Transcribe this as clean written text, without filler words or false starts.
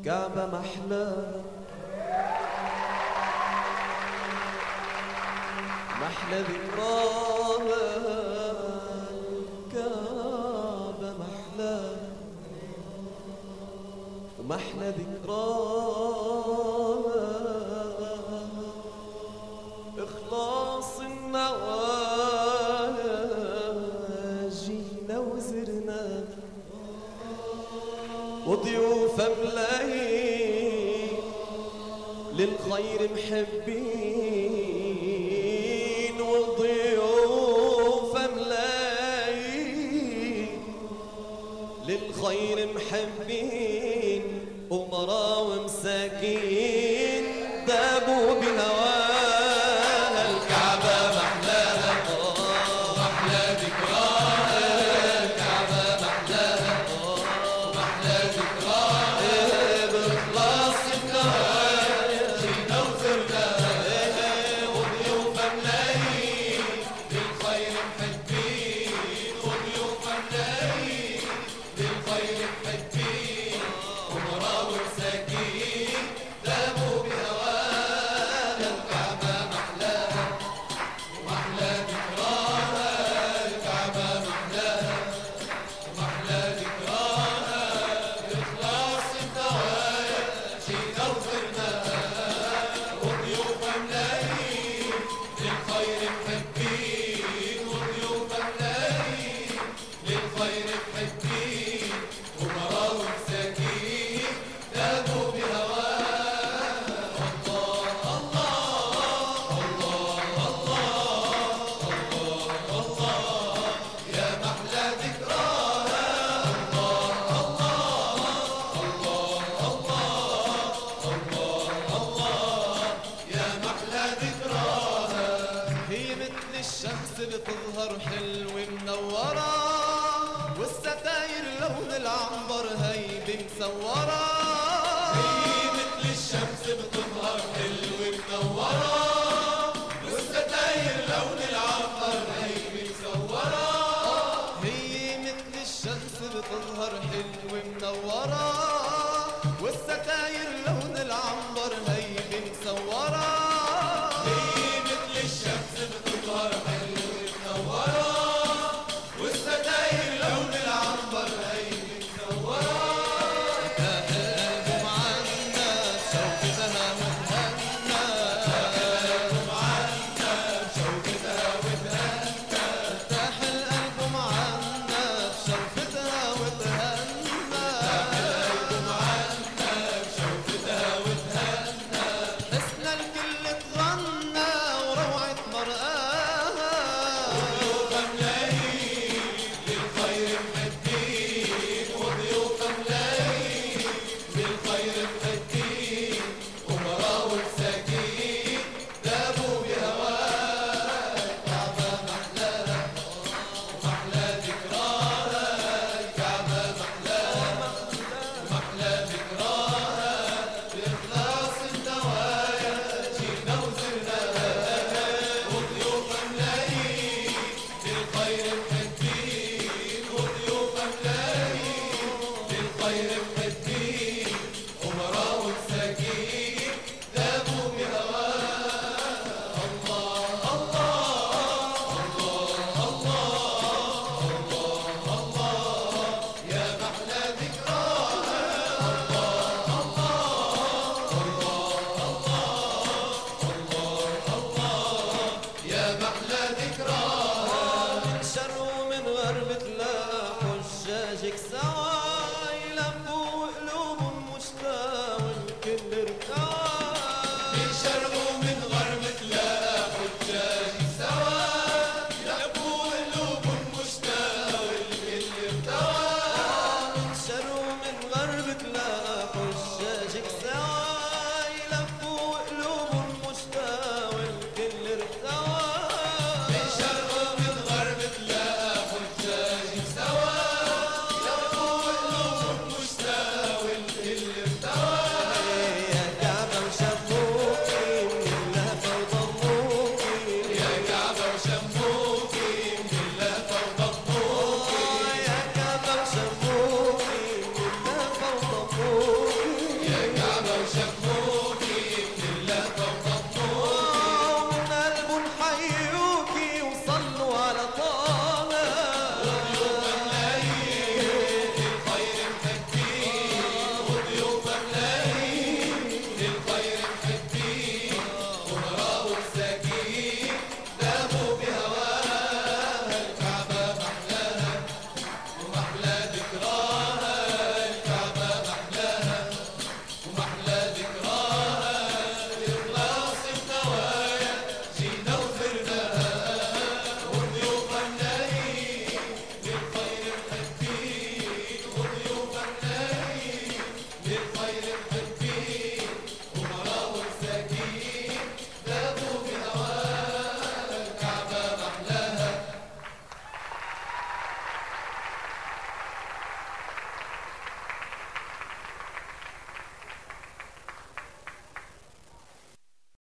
كعبة محلى محلى ذكراها، الكعبة محلى ومحلى ذكراها، إخلاص النوايا جينا وزرنا وضيوف ملايين للخير محبين، وضيوف ملايين للخير محبين، أمراء ومساكين دابوا بهواها، الكعبة محلاها محلى ذكراها، الكعبة محلاها محلى ذكراها، بإخلاص النوايا جينا وزرناها وضيوف ملايين للخير محبين، وضيوف ملايين للخير محبين، أمراء ومساكين دابوا بهواها، الكعبة محلاها ومحلى ذكراها، الكعبة محلاها ومحلى ذكراها، بإخلاص النوايا جينا وزرناها وضيوف ملايين للخير محبين، وضيوف ملايين للخير محبين، أمراء ومساكين دابوا بهواها، الله الله الله الله يا محلى ذكراها، الله الله يا محلى ذكراها، هي مثل الشمس بتظهر حلوة منورة، والستاير لون العنبر هيبة مسورة، هي مثل الشمس بتظهر حلوة منورة، والستاير لون العنبر هيبة مسورة، هي مثل الشمس بتظهر حلوة منورة، والستاير لون العنبر هيبة مسورة، هي مثل الشمس بتظهر حلوة منورة، والستاير لون العنبر هيبة مسورة، ارتاح القلب مع الناس شوقتها وتهنى، ارتاح القلب مع الناس شوقتها وتهنى، ارتاح القلب مع الناس شوقتها وتهنى، ارتاح القلب مع الناس شوقتها وتهنى، حسن الكل تغنى وروعة مرآها، وضيوف ملايين للخير محبين، وضيوف ملايين للخير محبين، أمراء ومساكين دابوا بهواها، الكعبة محلاها ومحلى ذكراها، الكعبة محلاها ومحلى ذكراها، بإخلاص النوايا جينا وزرناها وضيوف ملايين للخير محبين، وضيوف ملايين للخير محبين، أمراء ومساكين دابوا بهواها، الله الله يا محلى ذكراها، يا محلى ذكراها، من شرق ومن غرب تلاقوا حجاجك سوا يلبوا شموع